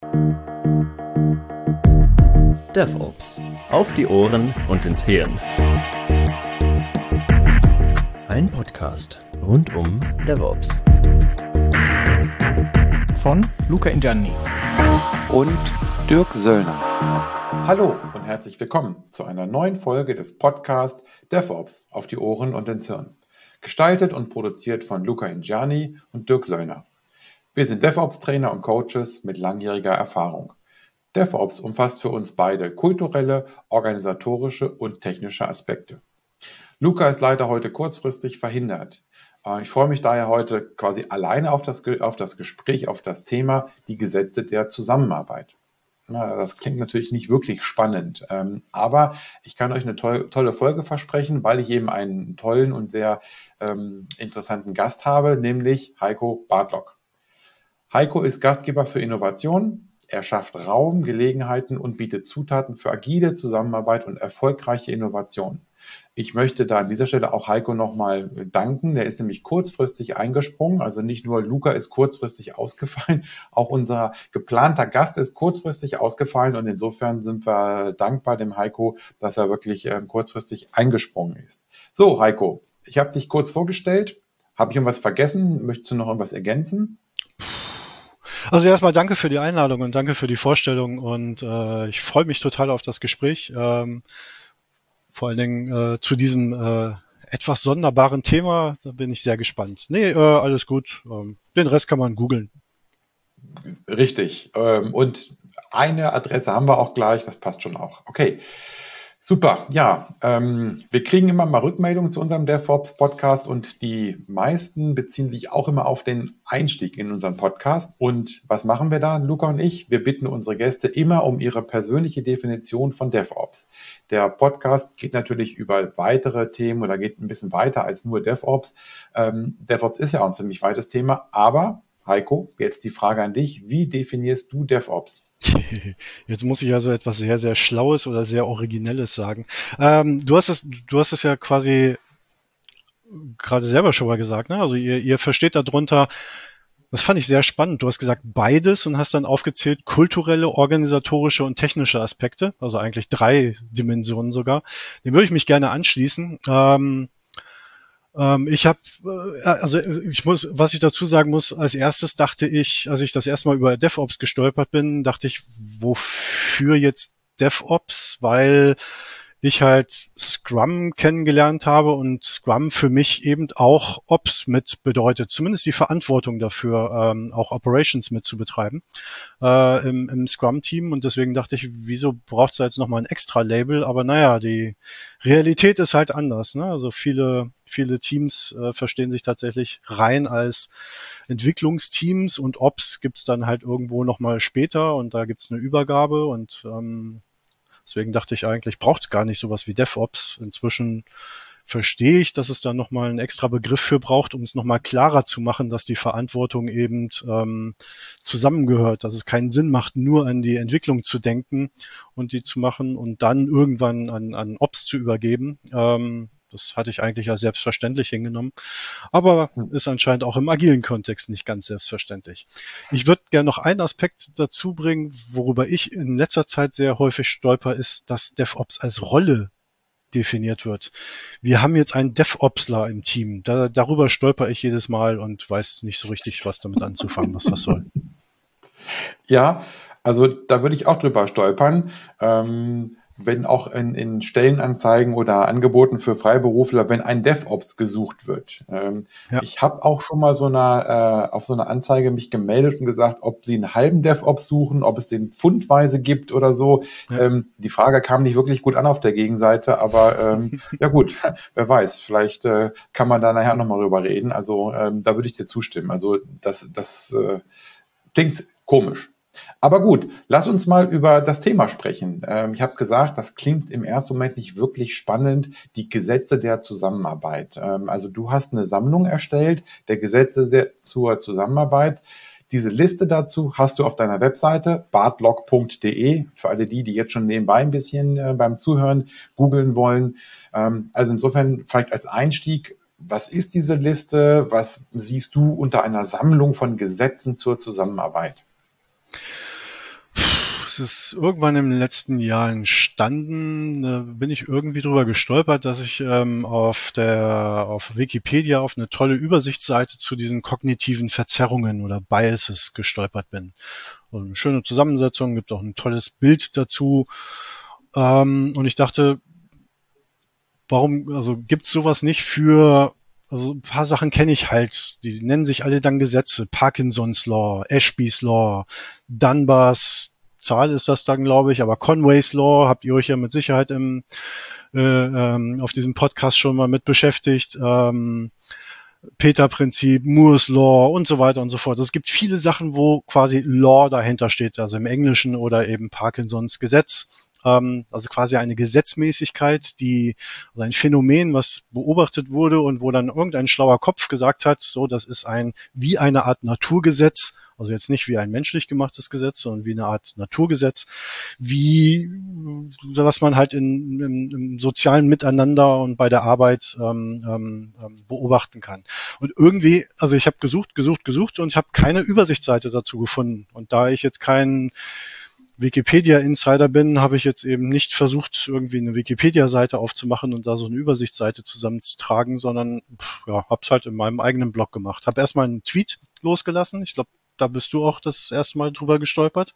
DevOps. Auf die Ohren und ins Hirn. Ein Podcast rund um DevOps. Von Luca Ingianni und Dirk Söllner. Hallo und herzlich willkommen zu einer neuen Folge des Podcasts DevOps auf die Ohren und ins Hirn. Gestaltet und produziert von Luca Ingianni und Dirk Söllner. Wir sind DevOps-Trainer und Coaches mit langjähriger Erfahrung. DevOps umfasst für uns beide kulturelle, organisatorische und technische Aspekte. Luca ist leider heute kurzfristig verhindert. Ich freue mich daher heute quasi alleine auf das Gespräch, auf das Thema die Gesetze der Zusammenarbeit. Das klingt natürlich nicht wirklich spannend, aber ich kann euch eine tolle Folge versprechen, weil ich eben einen tollen und sehr interessanten Gast habe, nämlich Heiko Bartlock. Heiko ist Gastgeber für Innovation. Er schafft Raum, Gelegenheiten und bietet Zutaten für agile Zusammenarbeit und erfolgreiche Innovation. Ich möchte da an dieser Stelle auch Heiko nochmal danken. Der ist nämlich kurzfristig eingesprungen. Also nicht nur Luca ist kurzfristig ausgefallen, auch unser geplanter Gast ist kurzfristig ausgefallen. Und insofern sind wir dankbar dem Heiko, dass er wirklich kurzfristig eingesprungen ist. So, Heiko, ich habe dich kurz vorgestellt. Habe ich irgendwas vergessen? Möchtest du noch irgendwas ergänzen? Also erstmal danke für die Einladung und danke für die Vorstellung und ich freue mich total auf das Gespräch. Vor allen Dingen zu diesem etwas sonderbaren Thema, da bin ich sehr gespannt. Nee, alles gut. Den Rest kann man googeln. Richtig. Und eine Adresse haben wir auch gleich, das passt schon auch. Okay. Super, ja, wir kriegen immer mal Rückmeldungen zu unserem DevOps-Podcast und die meisten beziehen sich auch immer auf den Einstieg in unseren Podcast. Und was machen wir da, Luca und ich? Wir bitten unsere Gäste immer um ihre persönliche Definition von DevOps. Der Podcast geht natürlich über weitere Themen oder geht ein bisschen weiter als nur DevOps. DevOps ist ja auch ein ziemlich weites Thema, aber Heiko, jetzt die Frage an dich, wie definierst du DevOps? Jetzt muss ich also etwas sehr, sehr Schlaues oder sehr Originelles sagen. Du hast es ja quasi gerade selber schon mal gesagt, ne? Also ihr versteht darunter, das fand ich sehr spannend. Du hast gesagt beides und hast dann aufgezählt kulturelle, organisatorische und technische Aspekte, also eigentlich 3 Dimensionen sogar. Dem würde ich mich gerne anschließen. Was ich dazu sagen muss, als erstes dachte ich, als ich das erste Mal über DevOps gestolpert bin, dachte ich, wofür jetzt DevOps? Weil ich halt Scrum kennengelernt habe und Scrum für mich eben auch Ops mit bedeutet, zumindest die Verantwortung dafür, auch Operations mit zu betreiben im Scrum-Team. Und deswegen dachte ich, wieso braucht es da jetzt nochmal ein extra Label? Aber naja, die Realität ist halt anders, ne? Also viele Teams verstehen sich tatsächlich rein als Entwicklungsteams und Ops gibt's dann halt irgendwo nochmal später und da gibt's eine Übergabe und deswegen dachte ich eigentlich, braucht es gar nicht sowas wie DevOps. Inzwischen verstehe ich, dass es da nochmal einen extra Begriff für braucht, um es nochmal klarer zu machen, dass die Verantwortung eben zusammengehört, dass es keinen Sinn macht, nur an die Entwicklung zu denken und die zu machen und dann irgendwann an Ops zu übergeben. Das hatte ich eigentlich als selbstverständlich hingenommen, aber ist anscheinend auch im agilen Kontext nicht ganz selbstverständlich. Ich würde gerne noch einen Aspekt dazu bringen, worüber ich in letzter Zeit sehr häufig stolper, ist, dass DevOps als Rolle definiert wird. Wir haben jetzt einen DevOpsler im Team. Darüber stolper ich jedes Mal und weiß nicht so richtig, was damit anzufangen, was das soll. Ja, also da würde ich auch drüber stolpern. Wenn auch in Stellenanzeigen oder Angeboten für Freiberufler, wenn ein DevOps gesucht wird. Ja. Ich habe auch schon mal auf so eine Anzeige mich gemeldet und gesagt, ob sie einen halben DevOps suchen, ob es den pfundweise gibt oder so. Ja. Die Frage kam nicht wirklich gut an auf der Gegenseite, aber ja gut, wer weiß, vielleicht kann man da nachher nochmal drüber reden. Also da würde ich dir zustimmen. Also das klingt komisch. Aber gut, lass uns mal über das Thema sprechen. Ich habe gesagt, das klingt im ersten Moment nicht wirklich spannend, die Gesetze der Zusammenarbeit. Also du hast eine Sammlung erstellt, der Gesetze zur Zusammenarbeit. Diese Liste dazu hast du auf deiner Webseite bartlock.de, für alle die jetzt schon nebenbei ein bisschen beim Zuhören googeln wollen. Also insofern vielleicht als Einstieg, was ist diese Liste? Was siehst du unter einer Sammlung von Gesetzen zur Zusammenarbeit? das ist irgendwann im letzten Jahr entstanden, bin ich irgendwie drüber gestolpert, dass ich auf Wikipedia auf eine tolle Übersichtsseite zu diesen kognitiven Verzerrungen oder Biases gestolpert bin. Also eine schöne Zusammensetzung, gibt auch ein tolles Bild dazu. Und ich dachte, also gibt's sowas nicht also ein paar Sachen kenne ich halt, die nennen sich alle dann Gesetze. Parkinson's Law, Ashby's Law, Dunbar's Zahl ist das dann, glaube ich, aber Conway's Law habt ihr euch ja mit Sicherheit auf diesem Podcast schon mal mit beschäftigt. Peter-Prinzip, Moore's Law und so weiter und so fort. Es gibt viele Sachen, wo quasi Law dahinter steht, also im Englischen oder eben Parkinsons Gesetz. Also quasi eine Gesetzmäßigkeit, also ein Phänomen, was beobachtet wurde und wo dann irgendein schlauer Kopf gesagt hat, so, das ist wie eine Art Naturgesetz, also jetzt nicht wie ein menschlich gemachtes Gesetz, sondern wie eine Art Naturgesetz, was man halt im sozialen Miteinander und bei der Arbeit beobachten kann. Und irgendwie, also ich habe gesucht und ich habe keine Übersichtsseite dazu gefunden. Und da ich jetzt kein Wikipedia-Insider bin, habe ich jetzt eben nicht versucht, irgendwie eine Wikipedia-Seite aufzumachen und da so eine Übersichtsseite zusammenzutragen, sondern habe es halt in meinem eigenen Blog gemacht. Habe erstmal einen Tweet losgelassen. Ich glaube, da bist du auch das erste Mal drüber gestolpert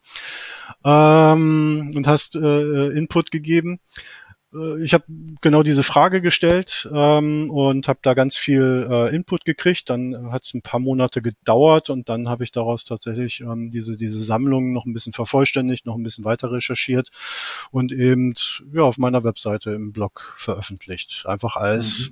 und hast Input gegeben. Ich habe genau diese Frage gestellt und habe da ganz viel Input gekriegt. Dann hat es ein paar Monate gedauert und dann habe ich daraus tatsächlich diese Sammlung noch ein bisschen vervollständigt, noch ein bisschen weiter recherchiert und eben auf meiner Webseite im Blog veröffentlicht. Einfach als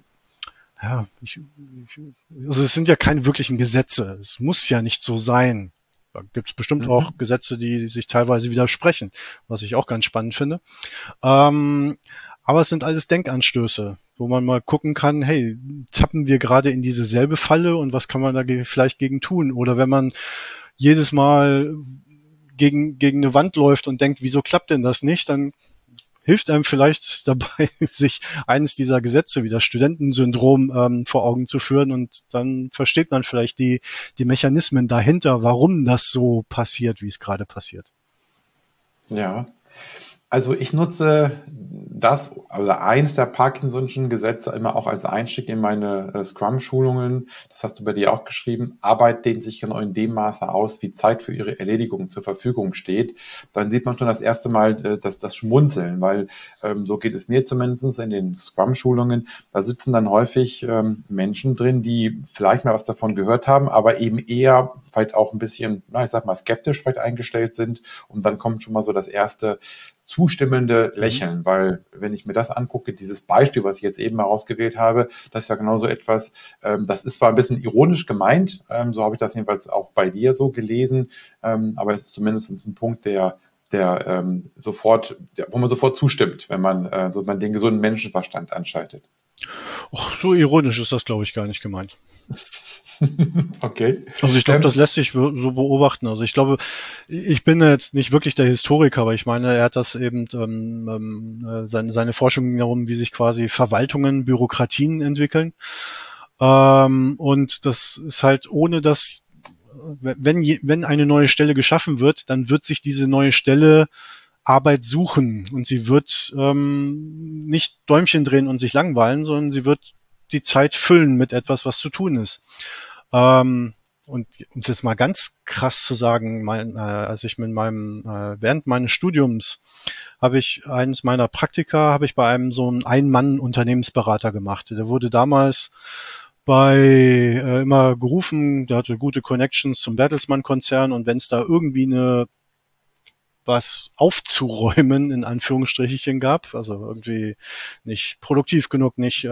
also es sind ja keine wirklichen Gesetze. Es muss ja nicht so sein. Da gibt es bestimmt auch Gesetze, die sich teilweise widersprechen, was ich auch ganz spannend finde. Aber es sind alles Denkanstöße, wo man mal gucken kann, hey, tappen wir gerade in diese selbe Falle und was kann man da vielleicht gegen tun? Oder wenn man jedes Mal gegen eine Wand läuft und denkt, wieso klappt denn das nicht, dann hilft einem vielleicht dabei, sich eines dieser Gesetze wie das Studentensyndrom vor Augen zu führen und dann versteht man vielleicht die Mechanismen dahinter, warum das so passiert, wie es gerade passiert. Ja, also ich nutze eins der Parkinson'schen Gesetze immer auch als Einstieg in meine Scrum-Schulungen. Das hast du bei dir auch geschrieben. Arbeit dehnt sich genau in dem Maße aus, wie Zeit für ihre Erledigung zur Verfügung steht. Dann sieht man schon das erste Mal das Schmunzeln, weil so geht es mir zumindest in den Scrum-Schulungen. Da sitzen dann häufig Menschen drin, die vielleicht mal was davon gehört haben, aber eben eher vielleicht auch ein bisschen, skeptisch vielleicht eingestellt sind. Und dann kommt schon mal so das erste zustimmende Lächeln, weil wenn ich mir das angucke, dieses Beispiel, was ich jetzt eben mal ausgewählt habe, das ist ja genau so etwas, das ist zwar ein bisschen ironisch gemeint, so habe ich das jedenfalls auch bei dir so gelesen, aber es ist zumindest ein Punkt, wo man sofort zustimmt, wenn man den gesunden Menschenverstand anschaltet. Och, so ironisch ist das, glaube ich, gar nicht gemeint. Okay. Also ich glaube, das lässt sich so beobachten. Also ich glaube, ich bin jetzt nicht wirklich der Historiker, aber ich meine, er hat das eben seine Forschung darum, wie sich quasi Verwaltungen, Bürokratien entwickeln. Und das ist halt ohne dass, wenn eine neue Stelle geschaffen wird, dann wird sich diese neue Stelle Arbeit suchen und sie wird nicht Däumchen drehen und sich langweilen, sondern sie wird die Zeit füllen mit etwas, was zu tun ist. Und um es jetzt mal ganz krass zu sagen, als ich während meines Studiums eines meiner Praktika bei einem so einen Ein-Mann-Unternehmensberater gemacht. Der wurde damals immer gerufen, der hatte gute Connections zum Bertelsmann-Konzern und wenn es da irgendwie was aufzuräumen, in Anführungsstrichen gab, also irgendwie nicht produktiv genug, nicht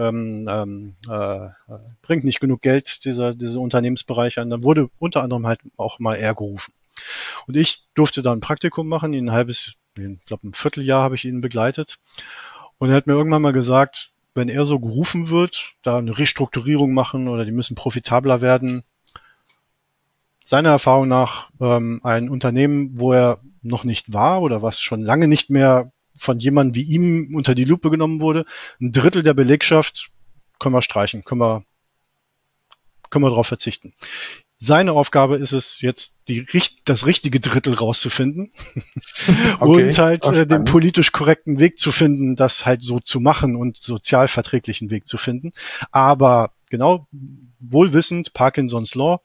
bringt nicht genug Geld, diese Unternehmensbereich an, dann wurde unter anderem halt auch mal er gerufen. Und ich durfte da ein Praktikum machen, ich glaube ein Vierteljahr habe ich ihn begleitet und er hat mir irgendwann mal gesagt, wenn er so gerufen wird, da eine Restrukturierung machen oder die müssen profitabler werden, seiner Erfahrung nach ein Unternehmen, wo er noch nicht war oder was schon lange nicht mehr von jemandem wie ihm unter die Lupe genommen wurde, 1/3 der Belegschaft können wir streichen, können wir darauf verzichten. Seine Aufgabe ist es jetzt, das richtige Drittel rauszufinden Okay, und halt den verstanden. politisch korrekten Weg zu finden, das halt so zu machen und sozialverträglichen Weg zu finden. Aber genau, wohlwissend, Parkinson's Law,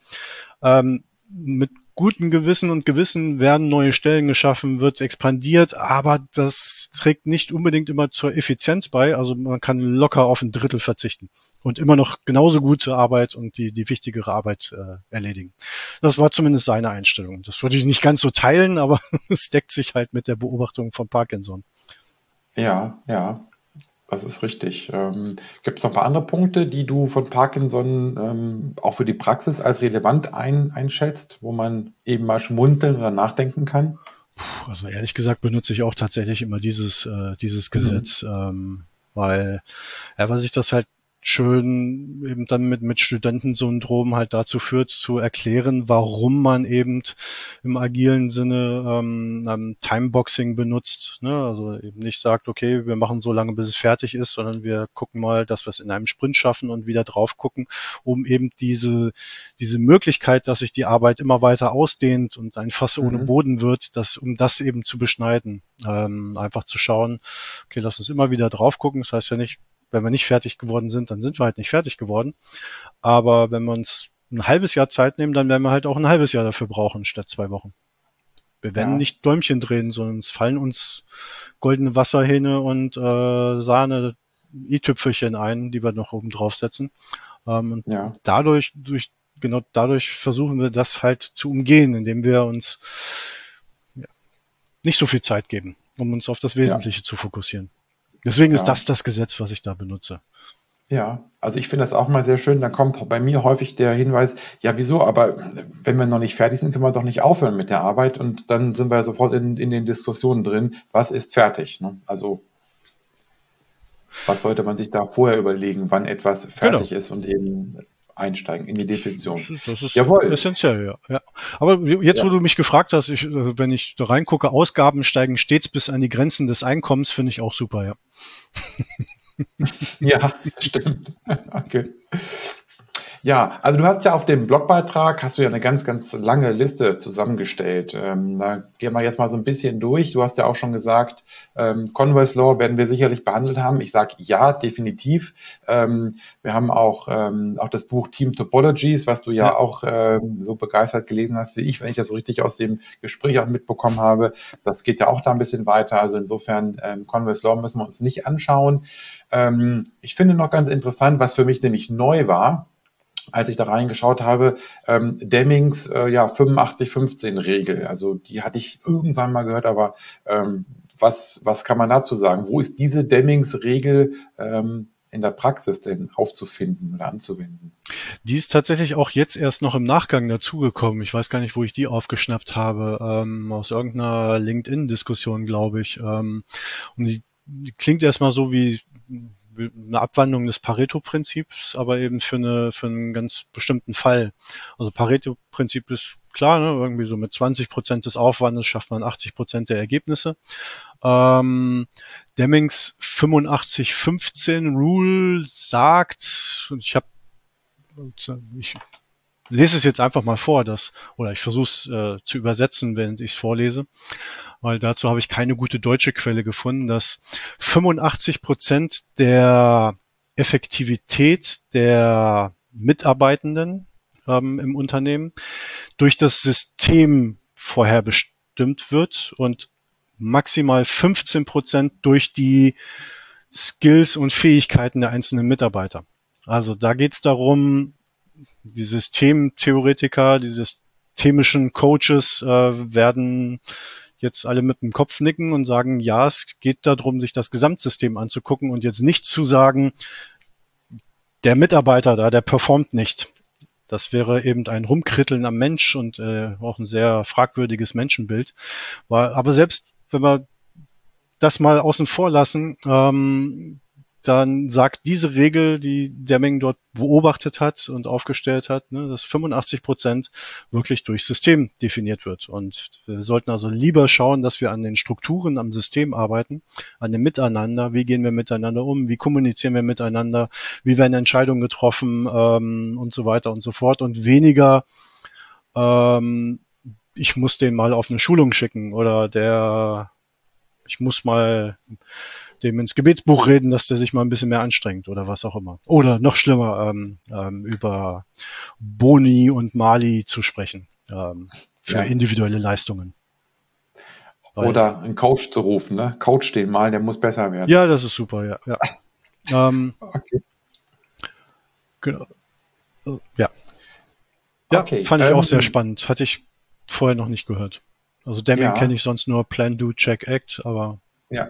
mit gutem Gewissen und Gewissen werden neue Stellen geschaffen, wird expandiert, aber das trägt nicht unbedingt immer zur Effizienz bei. Also man kann locker auf ein Drittel verzichten und immer noch genauso gute Arbeit und die wichtigere Arbeit erledigen. Das war zumindest seine Einstellung. Das würde ich nicht ganz so teilen, aber es deckt sich halt mit der Beobachtung von Parkinson. Ja, ja, das ist richtig. Gibt es noch ein paar andere Punkte, die du von Parkinson auch für die Praxis als relevant einschätzt, wo man eben mal schmunzeln oder nachdenken kann? Also ehrlich gesagt benutze ich auch tatsächlich immer dieses Gesetz, weil was ich das halt schön eben dann mit Studentensyndrom halt dazu führt, zu erklären, warum man eben im agilen Sinne Timeboxing benutzt. Ne? Also eben nicht sagt, okay, wir machen so lange, bis es fertig ist, sondern wir gucken mal, dass wir es in einem Sprint schaffen und wieder drauf gucken, um eben diese Möglichkeit, dass sich die Arbeit immer weiter ausdehnt und ein Fass ohne Boden wird, um das eben zu beschneiden. Einfach zu schauen, okay, lass uns immer wieder drauf gucken. Das heißt ja nicht, wenn wir nicht fertig geworden sind, dann sind wir halt nicht fertig geworden. Aber wenn wir uns ein halbes Jahr Zeit nehmen, dann werden wir halt auch ein halbes Jahr dafür brauchen, statt 2 Wochen. Wir werden nicht Däumchen drehen, sondern es fallen uns goldene Wasserhähne und Sahne i-Tüpfelchen ein, die wir noch oben draufsetzen. Und dadurch versuchen wir das halt zu umgehen, indem wir uns nicht so viel Zeit geben, um uns auf das Wesentliche zu fokussieren. Deswegen ist das Gesetz, was ich da benutze. Ja, also ich finde das auch mal sehr schön. Dann kommt bei mir häufig der Hinweis, ja, wieso, aber wenn wir noch nicht fertig sind, können wir doch nicht aufhören mit der Arbeit. Und dann sind wir sofort in den Diskussionen drin, was ist fertig? Ne? Also was sollte man sich da vorher überlegen, wann etwas fertig ist und eben einsteigen in die Definition. Das ist essentiell, ja. Aber jetzt, wo du mich gefragt hast, wenn ich da reingucke, Ausgaben steigen stets bis an die Grenzen des Einkommens, finde ich auch super, ja. Ja, stimmt. Okay. Ja, also du hast ja auf dem Blogbeitrag, hast du ja eine ganz, ganz lange Liste zusammengestellt. Da gehen wir jetzt mal so ein bisschen durch. Du hast ja auch schon gesagt, Conway's Law werden wir sicherlich behandelt haben. Ich sage ja, definitiv. Wir haben auch das Buch Team Topologies, was du ja auch so begeistert gelesen hast wie ich, wenn ich das so richtig aus dem Gespräch auch mitbekommen habe. Das geht ja auch da ein bisschen weiter. Also insofern, Conway's Law müssen wir uns nicht anschauen. Ich finde noch ganz interessant, was für mich nämlich neu war, als ich da reingeschaut habe, Demings 85-15-Regel. Also die hatte ich irgendwann mal gehört, aber was kann man dazu sagen? Wo ist diese Demings-Regel in der Praxis denn aufzufinden oder anzuwenden? Die ist tatsächlich auch jetzt erst noch im Nachgang dazugekommen. Ich weiß gar nicht, wo ich die aufgeschnappt habe. Aus irgendeiner LinkedIn-Diskussion, glaube ich. Und die klingt erstmal so wie eine Abwandlung des Pareto-Prinzips, aber eben für einen ganz bestimmten Fall. Also Pareto-Prinzip ist klar, ne? Irgendwie so mit 20% des Aufwandes schafft man 80% der Ergebnisse. Demings 85-15 Rule sagt, ich lese es jetzt einfach mal vor, oder ich versuche es zu übersetzen, wenn ich es vorlese, weil dazu habe ich keine gute deutsche Quelle gefunden, dass 85% der Effektivität der Mitarbeitenden im Unternehmen durch das System vorher bestimmt wird und maximal 15% durch die Skills und Fähigkeiten der einzelnen Mitarbeiter. Also da geht es darum, die Systemtheoretiker, die systemischen Coaches werden jetzt alle mit dem Kopf nicken und sagen, ja, es geht darum, sich das Gesamtsystem anzugucken und jetzt nicht zu sagen, der Mitarbeiter da, der performt nicht. Das wäre eben ein Rumkritteln am Mensch und auch ein sehr fragwürdiges Menschenbild. Aber selbst wenn wir das mal außen vor lassen, dann sagt diese Regel, die Deming dort beobachtet hat und aufgestellt hat, ne, dass 85% wirklich durch System definiert wird. Und wir sollten also lieber schauen, dass wir an den Strukturen am System arbeiten, an dem Miteinander. Wie gehen wir miteinander um? Wie kommunizieren wir miteinander? Wie werden Entscheidungen getroffen? Und so weiter und so fort. Und weniger ich muss den mal auf eine Schulung schicken oder ich muss mal dem ins Gebetsbuch reden, dass der sich mal ein bisschen mehr anstrengt oder was auch immer. Oder noch schlimmer, über Boni und Mali zu sprechen, für individuelle Leistungen. Oder einen Coach zu rufen, ne? Coach den mal, der muss besser werden. Ja, das ist super, ja. Okay. Genau. Ja. Ja, Okay, fand ich auch sehr spannend. Hatte ich vorher noch nicht gehört. Also Deming kenne ich sonst nur Plan, Do, Check, Act, aber... Ja.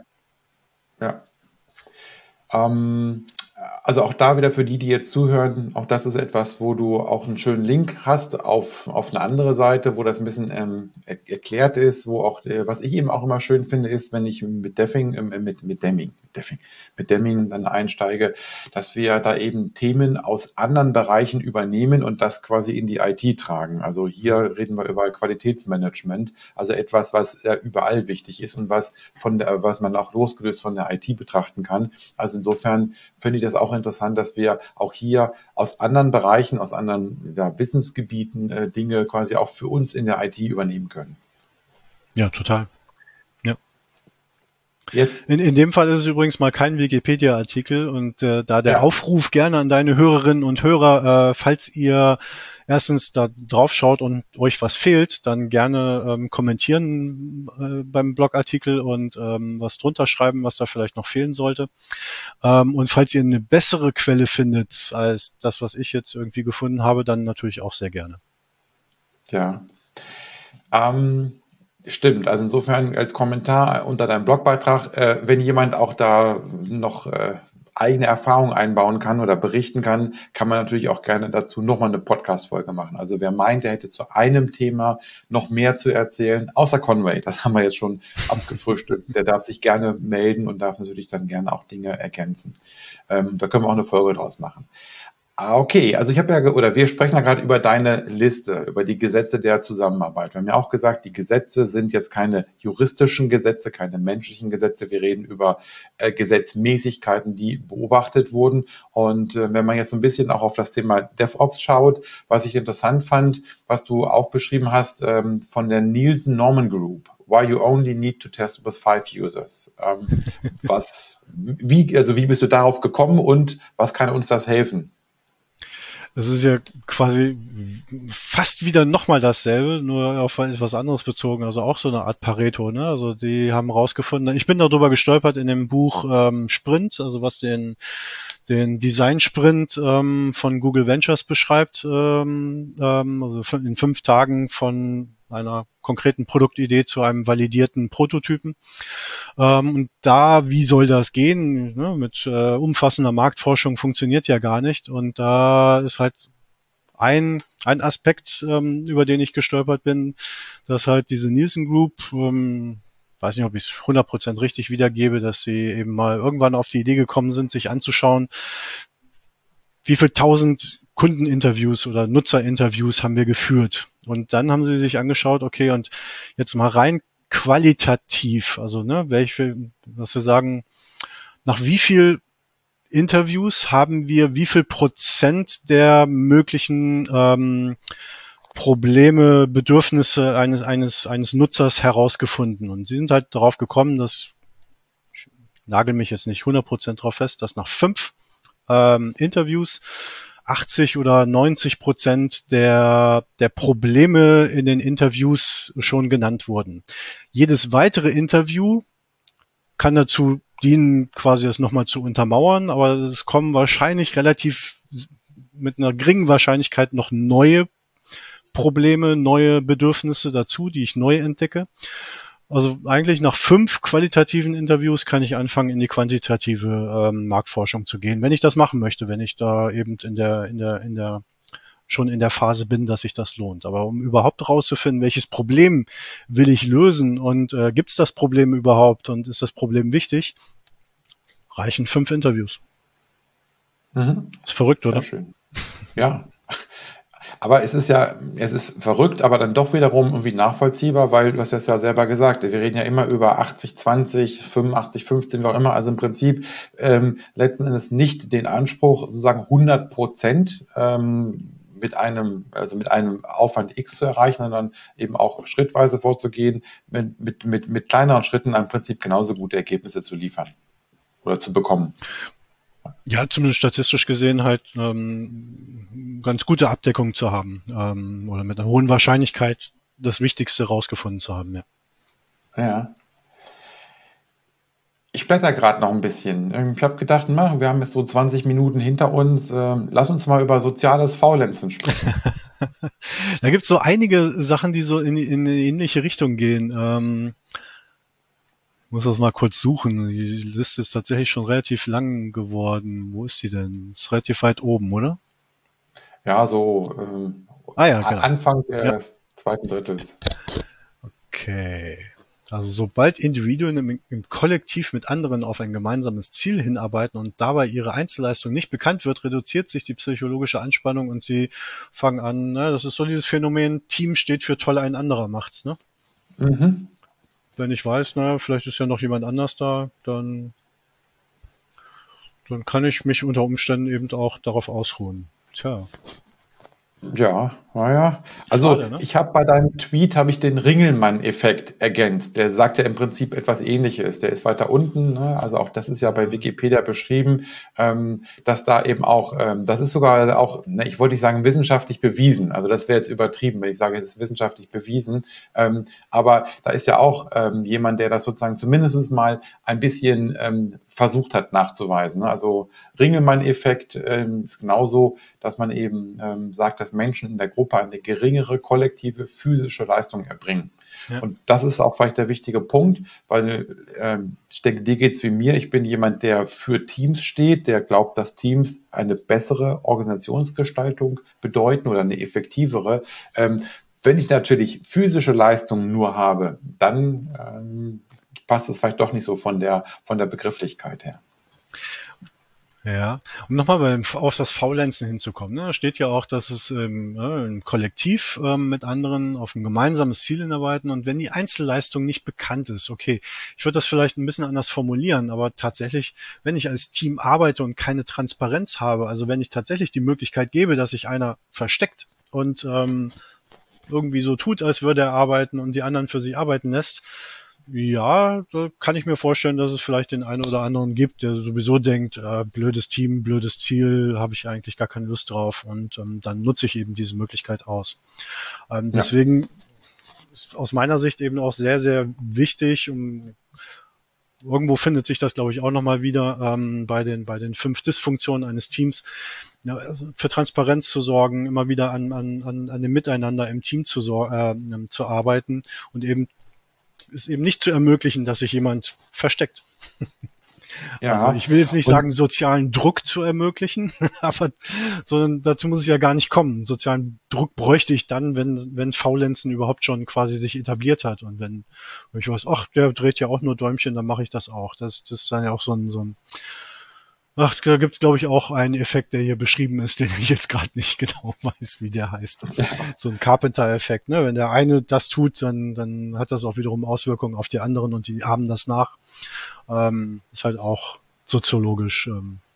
Also auch da wieder für die jetzt zuhören, auch das ist etwas, wo du auch einen schönen Link hast auf eine andere Seite, wo das ein bisschen erklärt ist, wo auch, was ich eben auch immer schön finde, ist, wenn ich mit Deming dann einsteige, dass wir da eben Themen aus anderen Bereichen übernehmen und das quasi in die IT tragen. Also hier reden wir über Qualitätsmanagement, also etwas, was überall wichtig ist und was man auch losgelöst von der IT betrachten kann. Also insofern finde ich das auch interessant, dass wir auch hier aus anderen Bereichen, aus anderen Wissensgebieten Dinge quasi auch für uns in der IT übernehmen können. Ja, total. Ja. Jetzt. In dem Fall ist es übrigens mal kein Wikipedia-Artikel und da der Aufruf gerne an deine Hörerinnen und Hörer, falls ihr erstens da drauf schaut und euch was fehlt, dann gerne kommentieren beim Blogartikel und was drunter schreiben, was da vielleicht noch fehlen sollte. Und falls ihr eine bessere Quelle findet als das, was ich jetzt irgendwie gefunden habe, dann natürlich auch sehr gerne. Ja. Stimmt, also insofern als Kommentar unter deinem Blogbeitrag, wenn jemand auch da noch eigene Erfahrungen einbauen kann oder berichten kann, kann man natürlich auch gerne dazu nochmal eine Podcast-Folge machen. Also wer meint, er hätte zu einem Thema noch mehr zu erzählen, außer Conway, das haben wir jetzt schon abgefrühstückt, der darf sich gerne melden und darf natürlich dann gerne auch Dinge ergänzen. Da können wir auch eine Folge draus machen. Okay, also wir sprechen ja gerade über deine Liste, über die Gesetze der Zusammenarbeit. Wir haben ja auch gesagt, die Gesetze sind jetzt keine juristischen Gesetze, keine menschlichen Gesetze. Wir reden über Gesetzmäßigkeiten, die beobachtet wurden. Und wenn man jetzt so ein bisschen auch auf das Thema DevOps schaut, was ich interessant fand, was du auch beschrieben hast von der Nielsen Norman Group. Why you only need to test with 5 users. Wie bist du darauf gekommen und was kann uns das helfen? Das ist ja quasi fast wieder nochmal dasselbe, nur auf etwas anderes bezogen, also auch so eine Art Pareto, ne? Also die haben rausgefunden, ich bin darüber gestolpert in dem Buch Sprint, also was den Design-Sprint von Google Ventures beschreibt, also in 5 Tagen von einer konkreten Produktidee zu einem validierten Prototypen. Und wie soll das gehen? Ne? Mit umfassender Marktforschung funktioniert ja gar nicht. Und da ist halt ein Aspekt, über den ich gestolpert bin, dass halt diese Nielsen Group, weiß nicht, ob ich es 100% richtig wiedergebe, dass sie eben mal irgendwann auf die Idee gekommen sind, sich anzuschauen, wie viel 1000 Kundeninterviews oder Nutzerinterviews haben wir geführt. Und dann haben sie sich angeschaut, okay, und jetzt mal rein qualitativ, also was wir sagen, nach wie viel Interviews haben wir wie viel Prozent der möglichen Probleme, Bedürfnisse eines Nutzers herausgefunden. Und sie sind halt darauf gekommen, ich nagel mich jetzt nicht 100% drauf fest, dass nach 5 Interviews 80 oder 90% der Probleme in den Interviews schon genannt wurden. Jedes weitere Interview kann dazu dienen, quasi das nochmal zu untermauern, aber es kommen wahrscheinlich mit einer geringen Wahrscheinlichkeit noch neue Probleme, neue Bedürfnisse dazu, die ich neu entdecke. Also eigentlich nach 5 qualitativen Interviews kann ich anfangen, in die quantitative Marktforschung zu gehen, wenn ich das machen möchte, wenn ich da eben schon in der Phase bin, dass sich das lohnt. Aber um überhaupt herauszufinden, welches Problem will ich lösen und gibt es das Problem überhaupt und ist das Problem wichtig, reichen 5 Interviews. Mhm. Ist verrückt, oder? Sehr schön. Ja. Aber es ist verrückt, aber dann doch wiederum irgendwie nachvollziehbar, weil du hast das ja selber gesagt, wir reden ja immer über 80-20, 85-15, wie auch immer, also im Prinzip letzten Endes nicht den Anspruch, sozusagen 100% mit einem Aufwand X zu erreichen, sondern eben auch schrittweise vorzugehen, mit kleineren Schritten im Prinzip genauso gute Ergebnisse zu liefern oder zu bekommen. Ja, zumindest statistisch gesehen halt ganz gute Abdeckung zu haben oder mit einer hohen Wahrscheinlichkeit das Wichtigste rausgefunden zu haben. Ja. Ja. Ich blätter gerade noch ein bisschen. Ich habe gedacht, wir haben jetzt so 20 Minuten hinter uns. Lass uns mal über soziales Faulenzen sprechen. Da gibt's so einige Sachen, die so in eine ähnliche Richtung gehen. Ich muss das mal kurz suchen. Die Liste ist tatsächlich schon relativ lang geworden. Wo ist die denn? Ist relativ weit oben, oder? Ja, so Ja, genau. Anfang des zweiten Drittels. Okay. Also sobald Individuen im Kollektiv mit anderen auf ein gemeinsames Ziel hinarbeiten und dabei ihre Einzelleistung nicht bekannt wird, reduziert sich die psychologische Anspannung und sie fangen an, das ist so dieses Phänomen, Team steht für toll, ein anderer macht's, ne? Mhm. Wenn ich weiß, vielleicht ist ja noch jemand anders da, dann kann ich mich unter Umständen eben auch darauf ausruhen. Tja. Ja, naja. Also Schade, ne? ich habe bei deinem Tweet den Ringelmann-Effekt ergänzt. Der sagt ja im Prinzip etwas Ähnliches. Der ist weiter unten, ne? Also auch das ist ja bei Wikipedia beschrieben, dass da eben auch, das ist sogar auch, ich wollte nicht sagen wissenschaftlich bewiesen. Also das wäre jetzt übertrieben, wenn ich sage, es ist wissenschaftlich bewiesen. Aber da ist ja auch jemand, der das sozusagen zumindest mal ein bisschen versucht hat nachzuweisen, ne? Also Ringelmann-Effekt ist genauso, dass man eben sagt, dass Menschen in der Gruppe eine geringere kollektive physische Leistung erbringen. Ja. Und das ist auch vielleicht der wichtige Punkt, weil ich denke, dir geht's wie mir. Ich bin jemand, der für Teams steht, der glaubt, dass Teams eine bessere Organisationsgestaltung bedeuten oder eine effektivere. Wenn ich natürlich physische Leistungen nur habe, dann passt es vielleicht doch nicht so von der Begrifflichkeit her. Ja, um nochmal auf das Faulenzen hinzukommen. Da steht ja auch, dass es im Kollektiv mit anderen auf ein gemeinsames Ziel hinarbeiten und wenn die Einzelleistung nicht bekannt ist, okay, ich würde das vielleicht ein bisschen anders formulieren, aber tatsächlich, wenn ich als Team arbeite und keine Transparenz habe, also wenn ich tatsächlich die Möglichkeit gebe, dass sich einer versteckt und irgendwie so tut, als würde er arbeiten und die anderen für sich arbeiten lässt, ja, da kann ich mir vorstellen, dass es vielleicht den einen oder anderen gibt, der sowieso denkt, blödes Team, blödes Ziel, habe ich eigentlich gar keine Lust drauf und dann nutze ich eben diese Möglichkeit aus. Deswegen ist aus meiner Sicht eben auch sehr, sehr wichtig, irgendwo findet sich das, glaube ich, auch nochmal wieder bei den 5 Dysfunktionen eines Teams, also für Transparenz zu sorgen, immer wieder an dem Miteinander im Team zu arbeiten und eben ist eben nicht zu ermöglichen, dass sich jemand versteckt. Ja. Also ich will jetzt nicht sagen, sozialen Druck zu ermöglichen, sondern dazu muss es ja gar nicht kommen. Sozialen Druck bräuchte ich dann, wenn Faulenzen überhaupt schon quasi sich etabliert hat und wenn ich weiß, der dreht ja auch nur Däumchen, dann mache ich das auch. Das ist dann ja auch so ein da gibt's, glaube ich, auch einen Effekt, der hier beschrieben ist, den ich jetzt gerade nicht genau weiß, wie der heißt. So ein Carpenter-Effekt, ne? Wenn der eine das tut, dann hat das auch wiederum Auswirkungen auf die anderen und die ahmen das nach. Ist halt auch soziologisch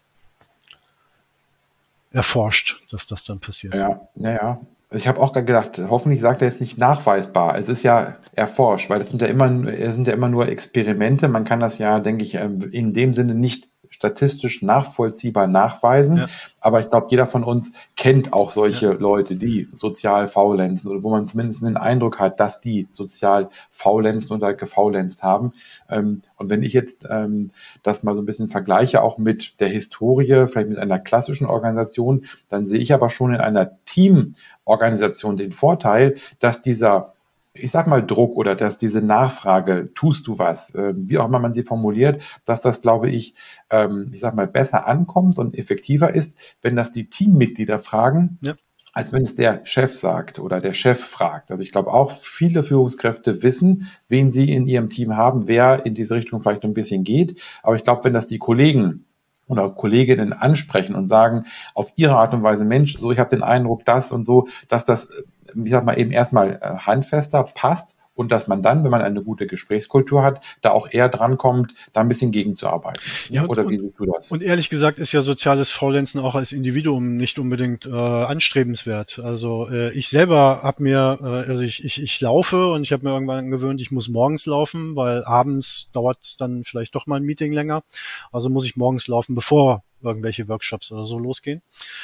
erforscht, dass das dann passiert. Ja. Ich habe auch gedacht, hoffentlich sagt er jetzt nicht nachweisbar. Es ist ja erforscht, weil es sind ja immer nur Experimente. Man kann das ja, denke ich, in dem Sinne nicht statistisch nachvollziehbar nachweisen. Ja. Aber ich glaube, jeder von uns kennt auch solche Leute, die sozial faulenzen oder wo man zumindest den Eindruck hat, dass die sozial faulenzen oder gefaulenzt haben. Und wenn ich jetzt das mal so ein bisschen vergleiche, auch mit der Historie, vielleicht mit einer klassischen Organisation, dann sehe ich aber schon in einer Teamorganisation den Vorteil, dass dieser, ich sag mal, Druck oder dass diese Nachfrage, tust du was, wie auch immer man sie formuliert, dass das, glaube ich sag mal, besser ankommt und effektiver ist, wenn das die Teammitglieder fragen, als wenn es der Chef sagt oder der Chef fragt. Also ich glaube auch, viele Führungskräfte wissen, wen sie in ihrem Team haben, wer in diese Richtung vielleicht ein bisschen geht. Aber ich glaube, wenn das die Kollegen oder Kolleginnen ansprechen und sagen, auf ihre Art und Weise, Mensch, so ich habe den Eindruck, das und so, dass das, ich sag mal, eben erstmal handfester passt und dass man dann, wenn man eine gute Gesprächskultur hat, da auch eher drankommt, da ein bisschen gegenzuarbeiten. Ja, Oder wie siehst du das? Und ehrlich gesagt ist ja soziales Faulenzen auch als Individuum nicht unbedingt anstrebenswert. Also ich selber habe mir, also ich laufe und ich habe mir irgendwann angewöhnt, ich muss morgens laufen, weil abends dauert dann vielleicht doch mal ein Meeting länger. Also muss ich morgens laufen, bevor irgendwelche Workshops oder so losgehen.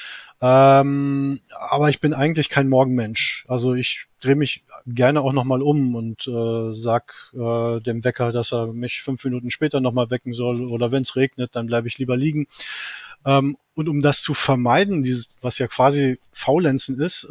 Aber ich bin eigentlich kein Morgenmensch. Also ich drehe mich gerne auch nochmal um und sag dem Wecker, dass er mich 5 Minuten später nochmal wecken soll, oder wenn es regnet, dann bleibe ich lieber liegen. Und um das zu vermeiden, dieses, was ja quasi Faulenzen ist,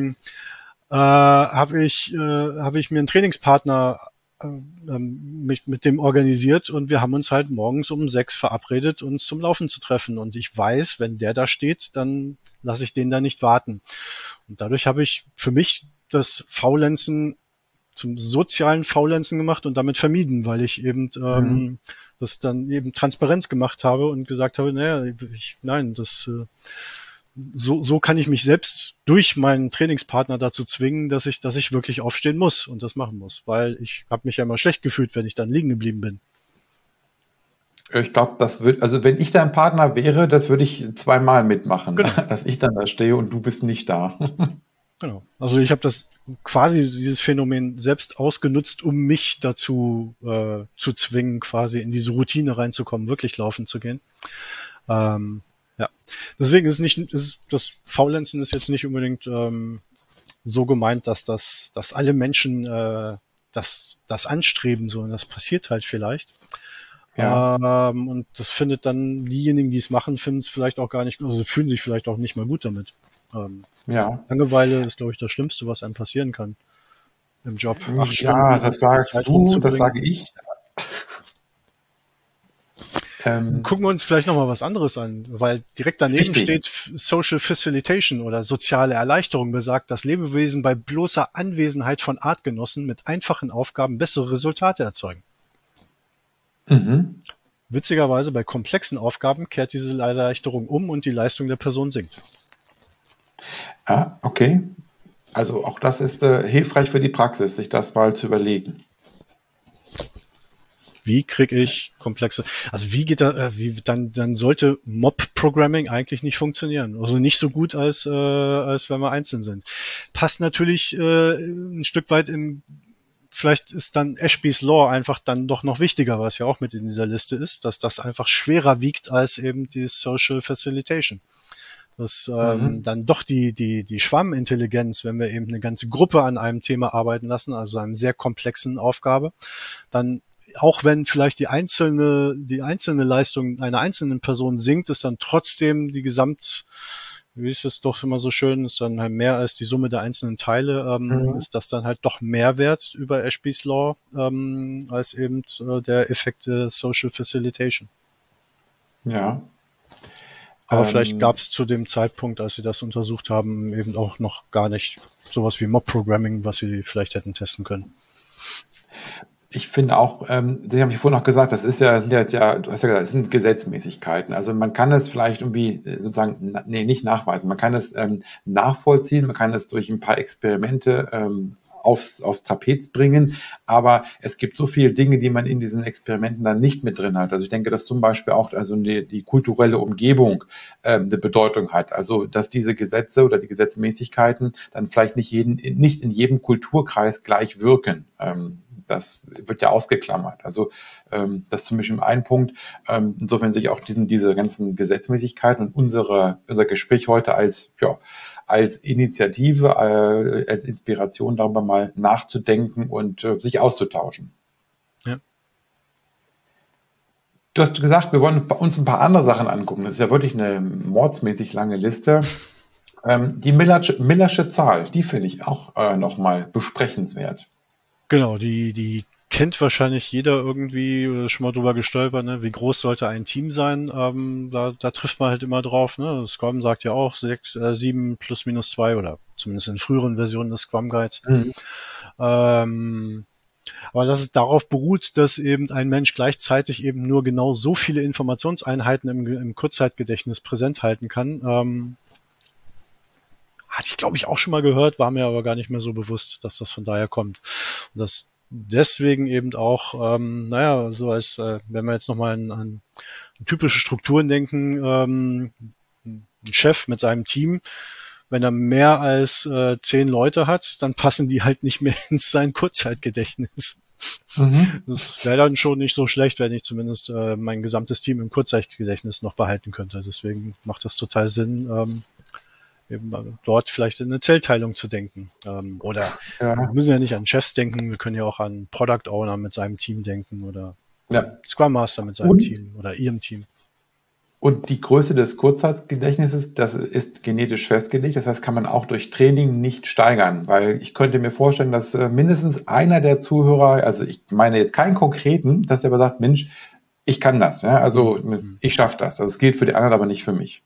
habe ich mir einen Trainingspartner mich mit dem organisiert, und wir haben uns halt morgens um 6 verabredet, uns zum Laufen zu treffen. Und ich weiß, wenn der da steht, dann lasse ich den da nicht warten. Und dadurch habe ich für mich das Faulenzen zum sozialen Faulenzen gemacht und damit vermieden, weil ich eben das dann eben Transparenz gemacht habe und gesagt habe, so kann ich mich selbst durch meinen Trainingspartner dazu zwingen, dass ich wirklich aufstehen muss und das machen muss, weil ich habe mich ja immer schlecht gefühlt, wenn ich dann liegen geblieben bin. Ich glaube, also wenn ich dein Partner wäre, das würde ich 2-mal mitmachen, Genau. dass ich dann da stehe und du bist nicht da. Genau. Also ich habe dieses Phänomen selbst ausgenutzt, um mich dazu zu zwingen, quasi in diese Routine reinzukommen, wirklich laufen zu gehen. Ja, deswegen das Faulenzen ist jetzt nicht unbedingt so gemeint, dass alle Menschen das anstreben, so, und das passiert halt vielleicht. Ja. Und das findet dann diejenigen, die es machen, finden es vielleicht auch gar nicht, also fühlen sich vielleicht auch nicht mal gut damit. Ja. Langeweile ist, glaube ich, das Schlimmste, was einem passieren kann im Job. 8 Stunden Ja, das sagst Zeit du, rumzubringen. das sage ich. Gucken wir uns vielleicht nochmal was anderes an, weil direkt daneben Richtig. steht Social Facilitation oder soziale Erleichterung, besagt, dass Lebewesen bei bloßer Anwesenheit von Artgenossen mit einfachen Aufgaben bessere Resultate erzeugen. Mhm. Witzigerweise bei komplexen Aufgaben kehrt diese Erleichterung um und die Leistung der Person sinkt. Ja, okay. Also auch das ist hilfreich für die Praxis, sich das mal zu überlegen. Wie kriege ich komplexe, also wie geht da, dann sollte Mob-Programming eigentlich nicht funktionieren. Also nicht so gut, als wenn wir einzeln sind. Passt natürlich ein Stück weit vielleicht ist dann Ashby's Law einfach dann doch noch wichtiger, was ja auch mit in dieser Liste ist, dass das einfach schwerer wiegt als eben die Social Facilitation. Dass dann doch die Schwarmintelligenz, wenn wir eben eine ganze Gruppe an einem Thema arbeiten lassen, also einer sehr komplexen Aufgabe, dann, auch wenn vielleicht die einzelne Leistung einer einzelnen Person sinkt, ist dann trotzdem wie ist es doch immer so schön, ist dann halt mehr als die Summe der einzelnen Teile, ist das dann halt doch mehr wert über Ashby's Law, als eben der Effekt der Social Facilitation. Ja. Aber vielleicht gab es zu dem Zeitpunkt, als sie das untersucht haben, eben auch noch gar nicht sowas wie Mob-Programming, was sie vielleicht hätten testen können. Ich finde auch, Sie haben ja vorhin noch gesagt, du hast ja gesagt, es sind Gesetzmäßigkeiten. Also man kann es vielleicht irgendwie sozusagen, nicht nachweisen. Man kann es nachvollziehen, man kann es durch ein paar Experimente aufs Trapez bringen, aber es gibt so viele Dinge, die man in diesen Experimenten dann nicht mit drin hat. Also ich denke, dass zum Beispiel auch die kulturelle Umgebung eine Bedeutung hat. Also dass diese Gesetze oder die Gesetzmäßigkeiten dann vielleicht nicht in jedem Kulturkreis gleich wirken. Das wird ja ausgeklammert. Also das ist zum Beispiel ein Punkt. Insofern sehe ich auch diese ganzen Gesetzmäßigkeiten und unser Gespräch heute als Initiative, als Inspiration, darüber mal nachzudenken und sich auszutauschen. Ja. Du hast gesagt, wir wollen uns ein paar andere Sachen angucken. Das ist ja wirklich eine mordsmäßig lange Liste. Die Millersche Zahl, die finde ich auch nochmal besprechenswert. Genau, die kennt wahrscheinlich jeder irgendwie oder schon mal drüber gestolpert, ne? Wie groß sollte ein Team sein? Da trifft man halt immer drauf, ne? Scrum sagt ja auch 7 plus minus 2 oder zumindest in früheren Versionen des Scrum Guides. Aber dass es darauf beruht, dass eben ein Mensch gleichzeitig eben nur genau so viele Informationseinheiten im Kurzzeitgedächtnis präsent halten kann, hatte ich, glaube ich, auch schon mal gehört, war mir aber gar nicht mehr so bewusst, dass das von daher kommt. Und das deswegen eben auch, so als, wenn wir jetzt nochmal an typische Strukturen denken, ein Chef mit seinem Team, wenn er mehr als 10 Leute hat, dann passen die halt nicht mehr in sein Kurzzeitgedächtnis. Das wäre dann schon nicht so schlecht, wenn ich zumindest mein gesamtes Team im Kurzzeitgedächtnis noch behalten könnte. Deswegen macht das total Sinn, eben dort vielleicht in eine Zellteilung zu denken. Oder wir müssen ja nicht an Chefs denken, wir können ja auch an Product Owner mit seinem Team denken oder Scrum Master mit seinem Team oder ihrem Team. Und die Größe des Kurzzeitgedächtnisses, das ist genetisch festgelegt. Das heißt, kann man auch durch Training nicht steigern, weil ich könnte mir vorstellen, dass mindestens einer der Zuhörer, also ich meine jetzt keinen konkreten, dass der aber sagt, Mensch, ich kann das, ja, also ich schaffe das. Also es gilt für die anderen, aber nicht für mich.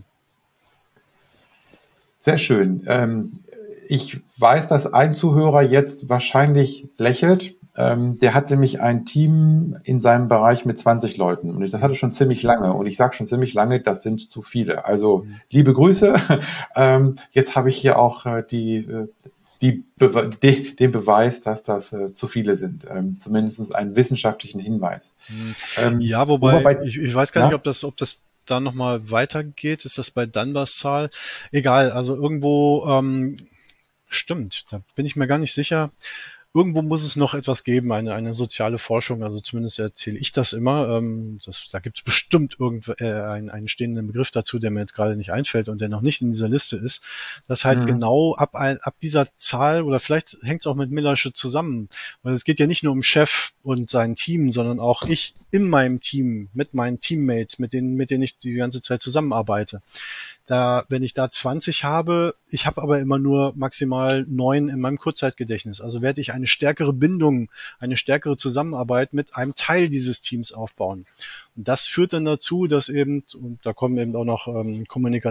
Sehr schön. Ich weiß, dass ein Zuhörer jetzt wahrscheinlich lächelt. Der hat nämlich ein Team in seinem Bereich mit 20 Leuten. Und das hatte schon ziemlich lange. Und ich sage schon ziemlich lange, das sind zu viele. Also liebe Grüße. Jetzt habe ich hier auch den Beweis, dass das zu viele sind. Zumindest einen wissenschaftlichen Hinweis. Ja, wobei ich weiß gar nicht, ob das da nochmal weitergeht. Ist das bei Dunbars Zahl? Egal, also irgendwo stimmt, da bin ich mir gar nicht sicher. Irgendwo muss es noch etwas geben, eine soziale Forschung, also zumindest erzähle ich das immer. Da gibt es bestimmt einen stehenden Begriff dazu, der mir jetzt gerade nicht einfällt und der noch nicht in dieser Liste ist, dass halt genau ab dieser Zahl, oder vielleicht hängt es auch mit Millersche zusammen, weil es geht ja nicht nur um Chef und sein Team, sondern auch ich in meinem Team, mit meinen Teammates, mit denen ich die ganze Zeit zusammenarbeite. Wenn ich da 20 habe, ich habe aber immer nur maximal 9 in meinem Kurzzeitgedächtnis. Also werde ich eine stärkere Bindung, eine stärkere Zusammenarbeit mit einem Teil dieses Teams aufbauen. Und das führt dann dazu, dass eben, und da kommen eben auch noch wenn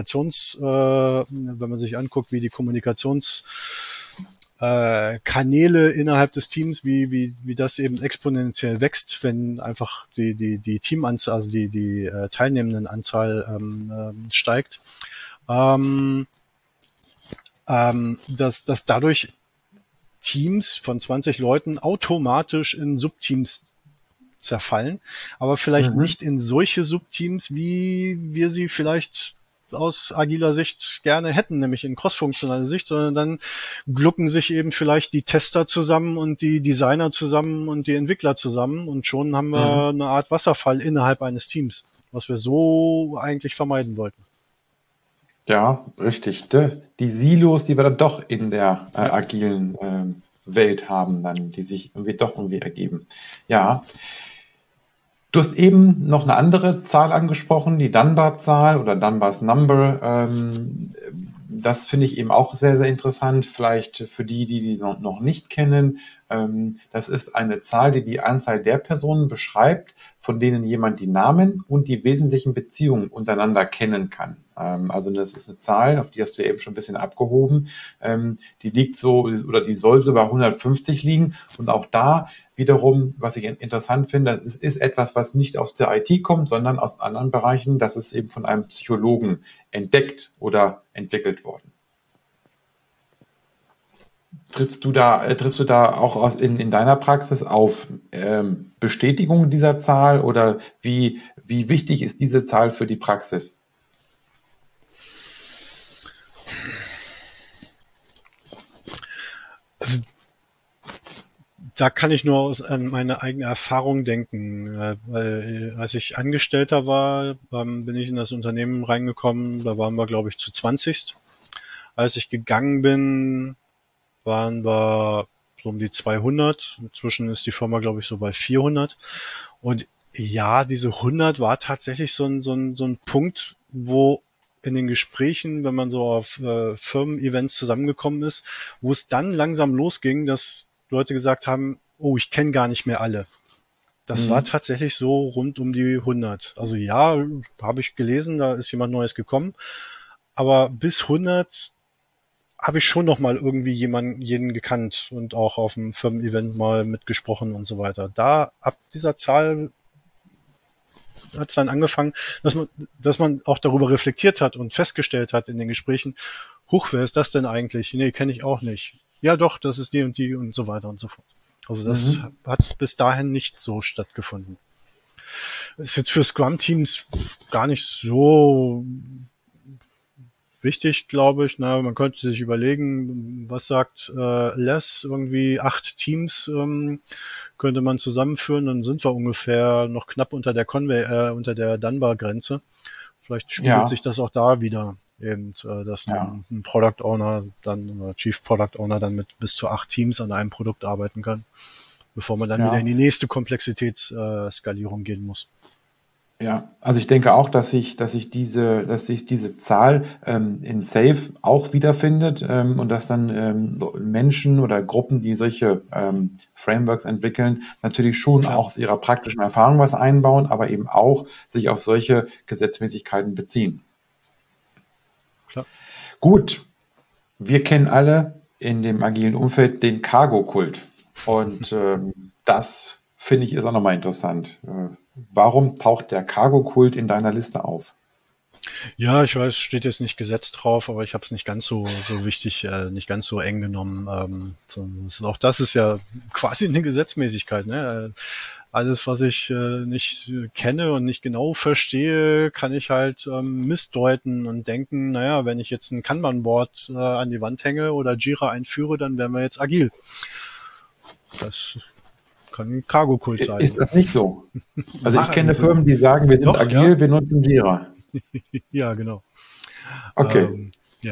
man sich anguckt, wie die Kanäle innerhalb des Teams, wie das eben exponentiell wächst, wenn einfach die Teamanzahl, also die teilnehmenden Anzahl steigt, dass dadurch Teams von 20 Leuten automatisch in Subteams zerfallen, aber vielleicht nicht in solche Subteams, wie wir sie vielleicht aus agiler Sicht gerne hätten, nämlich in crossfunktionale Sicht, sondern dann glucken sich eben vielleicht die Tester zusammen und die Designer zusammen und die Entwickler zusammen und schon haben wir eine Art Wasserfall innerhalb eines Teams, was wir so eigentlich vermeiden wollten. Ja, richtig. Die Silos, die wir dann doch in der agilen Welt haben, dann, die sich irgendwie ergeben. Ja. Du hast eben noch eine andere Zahl angesprochen, die Dunbar-Zahl oder Dunbar's Number. Das finde ich eben auch sehr, sehr interessant, vielleicht für die noch nicht kennen. Das ist eine Zahl, die die Anzahl der Personen beschreibt, von denen jemand die Namen und die wesentlichen Beziehungen untereinander kennen kann. Also das ist eine Zahl, auf die hast du eben schon ein bisschen abgehoben. Die liegt so, oder die soll so bei 150 liegen. Und auch da wiederum, was ich interessant finde, das ist etwas, was nicht aus der IT kommt, sondern aus anderen Bereichen. Das ist eben von einem Psychologen entdeckt oder entwickelt worden. Triffst du da auch in deiner Praxis auf Bestätigung dieser Zahl oder wie wichtig ist diese Zahl für die Praxis? Also, da kann ich nur an meine eigene Erfahrung denken, weil als ich Angestellter war, bin ich in das Unternehmen reingekommen, da waren wir, glaube ich, zu 20. Als ich gegangen bin, waren wir so um die 200. Inzwischen ist die Firma, glaube ich, so bei 400. Und ja, diese 100 war tatsächlich so ein Punkt, wo in den Gesprächen, wenn man so auf Firmen-Events zusammengekommen ist, wo es dann langsam losging, dass Leute gesagt haben, oh, ich kenne gar nicht mehr alle. Das war tatsächlich so rund um die 100. Also ja, habe ich gelesen, da ist jemand Neues gekommen. Aber bis 100 habe ich schon noch mal irgendwie jeden gekannt und auch auf dem Firmen-Event mal mitgesprochen und so weiter. Da, ab dieser Zahl hat es dann angefangen, dass man auch darüber reflektiert hat und festgestellt hat in den Gesprächen, huch, wer ist das denn eigentlich? Nee, kenne ich auch nicht. Ja doch, das ist die und so weiter und so fort. Also das hat bis dahin nicht so stattgefunden. Das ist jetzt für Scrum-Teams gar nicht so wichtig, glaube ich. Na, man könnte sich überlegen, was sagt Les, irgendwie 8 Teams könnte man zusammenführen, dann sind wir ungefähr noch knapp unter der unter der Dunbar-Grenze. Vielleicht spiegelt sich das auch da wieder, eben, dass ein Product Owner oder Chief Product Owner dann mit bis zu 8 Teams an einem Produkt arbeiten kann, bevor man dann wieder in die nächste Komplexitätsskalierung gehen muss. Ja, also ich denke auch, dass sich diese Zahl in Safe auch wiederfindet und dass dann Menschen oder Gruppen, die solche Frameworks entwickeln, natürlich schon auch aus ihrer praktischen Erfahrung was einbauen, aber eben auch sich auf solche Gesetzmäßigkeiten beziehen. Klar. Gut, wir kennen alle in dem agilen Umfeld den Cargo-Kult und das finde ich ist auch nochmal interessant. Warum taucht der Cargo-Kult in deiner Liste auf? Ja, ich weiß, steht jetzt nicht Gesetz drauf, aber ich habe es nicht ganz so wichtig, nicht ganz so eng genommen. Auch das ist ja quasi eine Gesetzmäßigkeit. Ne? Alles, was ich nicht kenne und nicht genau verstehe, kann ich halt missdeuten und denken, naja, wenn ich jetzt ein Kanban-Board an die Wand hänge oder Jira einführe, dann wären wir jetzt agil. Das kann ein Cargo-Kult sein. Ist das nicht so? Also ich kenne Firmen, die sagen, wir sind agil, wir nutzen Jira. Ja, genau. Okay.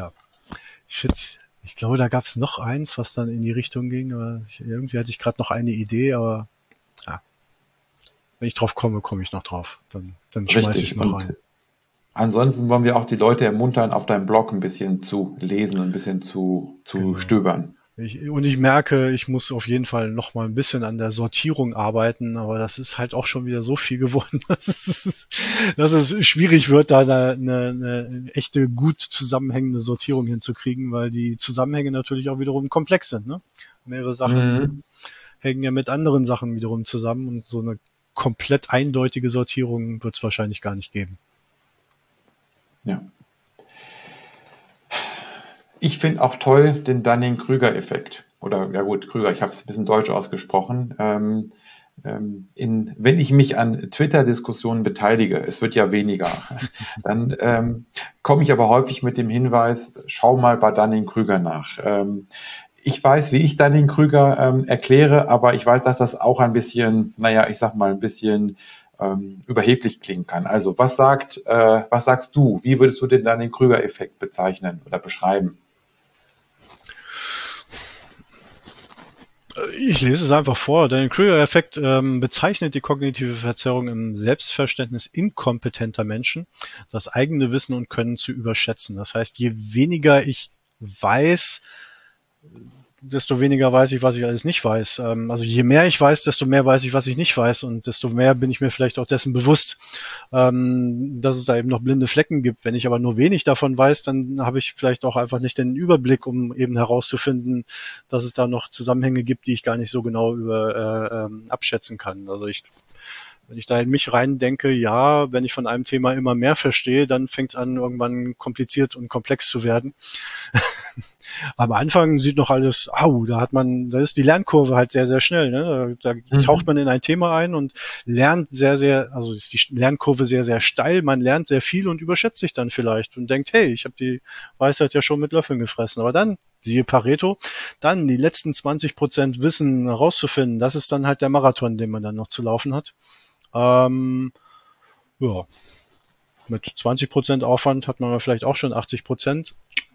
Ich glaube, da gab es noch eins, was dann in die Richtung ging. Aber irgendwie hatte ich gerade noch eine Idee, aber wenn ich drauf komme, komme ich noch drauf. Dann schmeiße ich es noch ein. Ansonsten wollen wir auch die Leute ermuntern, auf deinem Blog ein bisschen zu lesen und ein bisschen zu stöbern. Ich merke, ich muss auf jeden Fall noch mal ein bisschen an der Sortierung arbeiten, aber das ist halt auch schon wieder so viel geworden, dass es schwierig wird, da eine echte, gut zusammenhängende Sortierung hinzukriegen, weil die Zusammenhänge natürlich auch wiederum komplex sind. Ne? Mehrere Sachen hängen ja mit anderen Sachen wiederum zusammen und so eine komplett eindeutige Sortierung wird es wahrscheinlich gar nicht geben. Ja. Ich finde auch toll den Dunning-Kruger-Effekt. Oder, ja gut, Krüger, ich habe es ein bisschen deutsch ausgesprochen. Wenn ich mich an Twitter-Diskussionen beteilige, es wird ja weniger, dann komme ich aber häufig mit dem Hinweis, schau mal bei Dunning-Kruger nach. Ich weiß, wie ich Dunning-Kruger erkläre, aber ich weiß, dass das auch ein bisschen, ein bisschen überheblich klingen kann. Also was sagst du? Wie würdest du den Dunning-Kruger-Effekt bezeichnen oder beschreiben? Ich lese es einfach vor. Der Dunning-Kruger-Effekt bezeichnet die kognitive Verzerrung im Selbstverständnis inkompetenter Menschen, das eigene Wissen und Können zu überschätzen. Das heißt, je weniger ich weiß, desto weniger weiß ich, was ich alles nicht weiß. Also je mehr ich weiß, desto mehr weiß ich, was ich nicht weiß und desto mehr bin ich mir vielleicht auch dessen bewusst, dass es da eben noch blinde Flecken gibt. Wenn ich aber nur wenig davon weiß, dann habe ich vielleicht auch einfach nicht den Überblick, um eben herauszufinden, dass es da noch Zusammenhänge gibt, die ich gar nicht so genau abschätzen kann. Also wenn ich da in mich rein denke, ja, wenn ich von einem Thema immer mehr verstehe, dann fängt es an, irgendwann kompliziert und komplex zu werden. Am Anfang sieht noch alles, da ist die Lernkurve halt sehr, sehr schnell. Ne? Da taucht man in ein Thema ein und lernt also ist die Lernkurve sehr, sehr steil. Man lernt sehr viel und überschätzt sich dann vielleicht und denkt, hey, ich habe die Weisheit ja schon mit Löffeln gefressen. Aber dann, siehe Pareto, dann die letzten 20% Wissen herauszufinden, das ist dann halt der Marathon, den man dann noch zu laufen hat. Mit 20% Aufwand hat man vielleicht auch schon 80%.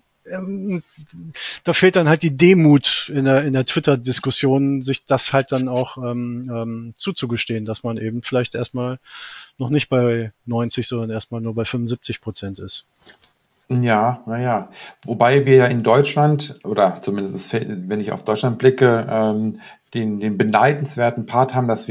Da fehlt dann halt die Demut in der Twitter-Diskussion, sich das halt dann auch zuzugestehen, dass man eben vielleicht erstmal noch nicht bei 90, sondern erstmal nur bei 75% ist. Ja. Wobei wir ja in Deutschland, oder zumindest wenn ich auf Deutschland blicke, den beneidenswerten Part haben, dass wir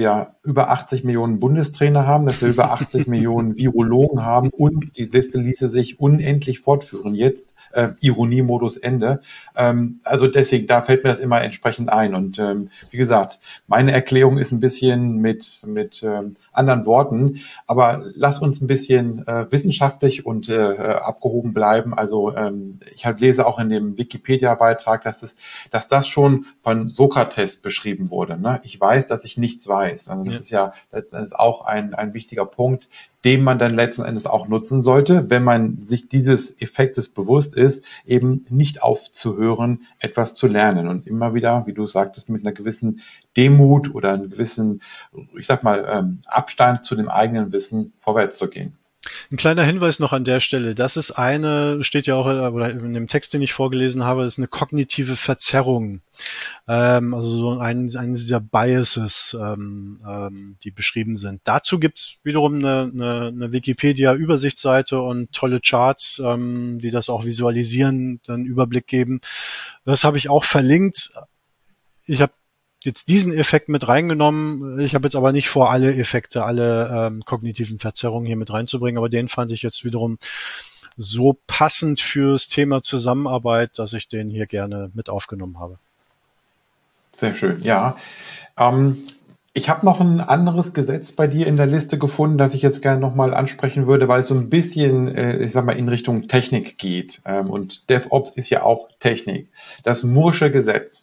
über 80 Millionen Bundestrainer haben, dass wir über 80 Millionen Virologen haben und die Liste ließe sich unendlich fortführen. Jetzt Ironiemodus Ende. Also deswegen, da fällt mir das immer entsprechend ein. Und wie gesagt, meine Erklärung ist ein bisschen mit anderen Worten, aber lass uns ein bisschen wissenschaftlich und abgehoben bleiben. Also ich lese auch in dem Wikipedia-Beitrag, dass das schon von Sokrates beschrieben wurde. Ne? Ich weiß, dass ich nichts weiß. Also das ist ja letztendlich auch ein wichtiger Punkt, den man dann letzten Endes auch nutzen sollte, wenn man sich dieses Effektes bewusst ist, eben nicht aufzuhören, etwas zu lernen und immer wieder, wie du sagtest, mit einer gewissen Demut oder einem gewissen, ich sag mal, Abstand zu dem eigenen Wissen vorwärts zu gehen. Ein kleiner Hinweis noch an der Stelle. Das ist steht ja auch oder in dem Text, den ich vorgelesen habe, ist eine kognitive Verzerrung. Also so eines dieser Biases, die beschrieben sind. Dazu gibt's wiederum eine Wikipedia-Übersichtsseite und tolle Charts, die das auch visualisieren, einen Überblick geben. Das habe ich auch verlinkt. Ich habe jetzt diesen Effekt mit reingenommen. Ich habe jetzt aber nicht vor, alle Effekte, alle kognitiven Verzerrungen hier mit reinzubringen, aber den fand ich jetzt wiederum so passend fürs Thema Zusammenarbeit, dass ich den hier gerne mit aufgenommen habe. Sehr schön, ja. Ich habe noch ein anderes Gesetz bei dir in der Liste gefunden, das ich jetzt gerne nochmal ansprechen würde, weil es so ein bisschen, ich sag mal, in Richtung Technik geht. Und DevOps ist ja auch Technik. Das Moore'sche Gesetz.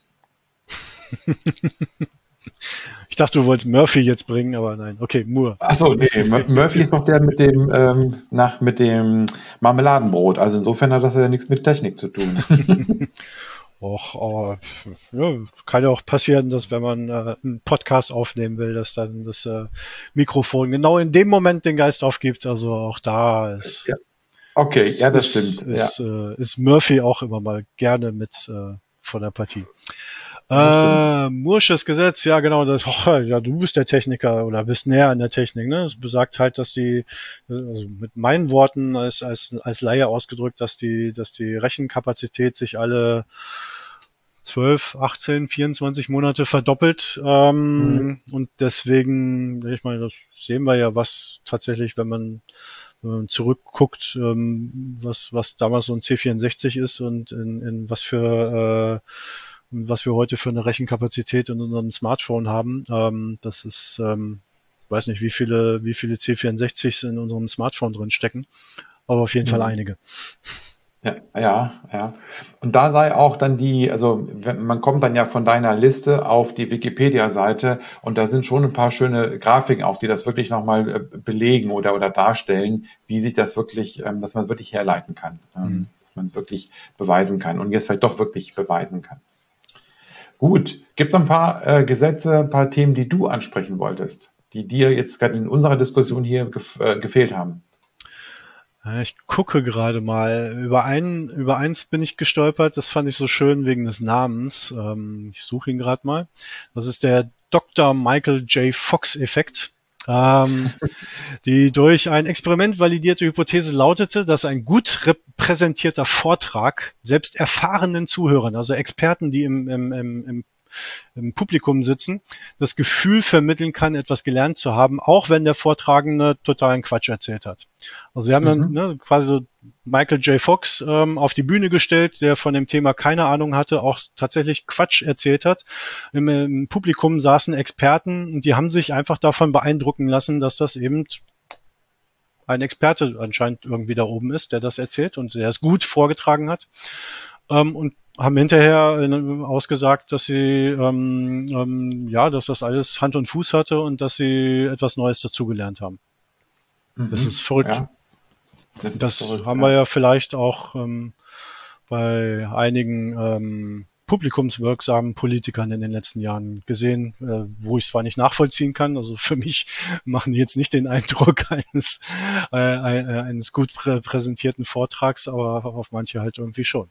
Ich dachte, du wolltest Murphy jetzt bringen, aber nein. Okay, Moore. Achso, nee, Murphy ist noch der mit dem Marmeladenbrot. Also insofern hat das ja nichts mit Technik zu tun. Och, ja, kann ja auch passieren, dass wenn man einen Podcast aufnehmen will, dass dann das Mikrofon genau in dem Moment den Geist aufgibt. Also auch da ist... Ja. Okay, ja, das stimmt. Ist Murphy auch immer mal gerne mit von der Partie. Moore'sches Gesetz, ja genau, ja, du bist der Techniker oder bist näher an der Technik, ne? Es besagt halt, dass also mit meinen Worten als Laie ausgedrückt, dass die Rechenkapazität sich alle 12, 18, 24 Monate verdoppelt. Und deswegen, ich meine, das sehen wir ja, was tatsächlich, wenn man zurückguckt, was damals so ein C64 ist und in was wir heute für eine Rechenkapazität in unserem Smartphone haben. Das ist, weiß nicht, wie viele C64s in unserem Smartphone drin stecken, aber auf jeden Fall einige. Ja. Und da sei auch dann man kommt dann ja von deiner Liste auf die Wikipedia-Seite und da sind schon ein paar schöne Grafiken auch, die das wirklich nochmal belegen oder darstellen, wie sich das wirklich, dass man es wirklich herleiten kann, dass man es wirklich beweisen kann und jetzt vielleicht doch wirklich beweisen kann. Gut, gibt es ein paar Gesetze, ein paar Themen, die du ansprechen wolltest, die dir jetzt gerade in unserer Diskussion hier gefehlt haben? Ich gucke gerade mal. Über eins bin ich gestolpert, das fand ich so schön wegen des Namens. Ich suche ihn gerade mal. Das ist der Dr. Michael J. Fox-Effekt. Die durch ein Experiment validierte Hypothese lautete, dass ein gut repräsentierter Vortrag selbst erfahrenen Zuhörern, also Experten, die im Publikum sitzen, das Gefühl vermitteln kann, etwas gelernt zu haben, auch wenn der Vortragende totalen Quatsch erzählt hat. Also wir haben dann quasi so Michael J. Fox auf die Bühne gestellt, der von dem Thema keine Ahnung hatte, auch tatsächlich Quatsch erzählt hat. Im Publikum saßen Experten und die haben sich einfach davon beeindrucken lassen, dass das eben ein Experte anscheinend irgendwie da oben ist, der das erzählt und der es gut vorgetragen hat. Und haben hinterher ausgesagt, dass sie dass das alles Hand und Fuß hatte und dass sie etwas Neues dazugelernt haben. Das ist verrückt. Ja. Das verrückt, haben wir ja vielleicht auch bei einigen publikumswirksamen Politikern in den letzten Jahren gesehen, wo ich zwar nicht nachvollziehen kann, also für mich machen die jetzt nicht den Eindruck eines gut präsentierten Vortrags, aber auf manche halt irgendwie schon.